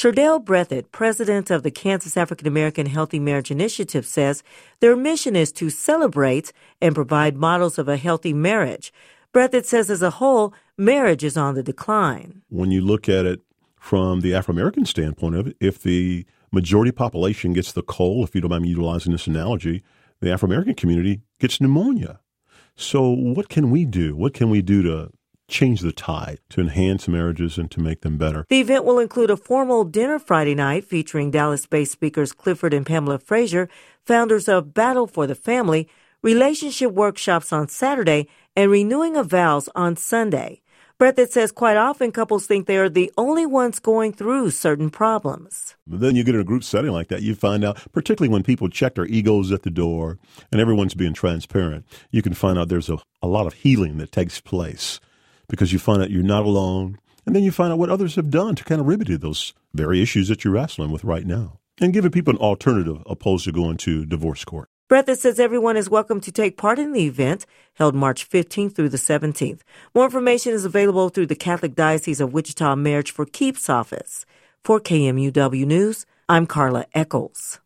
Sherdell Breathitt, president of the Kansas African American Healthy Marriage Initiative, says their mission is to celebrate and provide models of a healthy marriage. Breathitt says as a whole, marriage is on the decline. When you look at it from the Afro-American standpoint of it, if the majority population gets the cold, if you don't mind me utilizing this analogy, the Afro-American community gets pneumonia. So what can we do? What can we do to change the tide, to enhance marriages and to make them better? The event will include a formal dinner Friday night featuring Dallas-based speakers Clifford and Pamela Frazier, founders of Battle for the Family, relationship workshops on Saturday, and renewing of vows on Sunday. Breathitt says quite often couples think they are the only ones going through certain problems. Then you get in a group setting like that, you find out, particularly when people check their egos at the door and everyone's being transparent, you can find out there's a lot of healing that takes place because you find out you're not alone. And then you find out what others have done to kind of remedy those very issues that you're wrestling with right now and giving people an alternative opposed to going to divorce court. Breathitt says everyone is welcome to take part in the event, held March 15th through the 17th. More information is available through the Catholic Diocese of Wichita Marriage for Keeps office. For KMUW News, I'm Carla Eccles.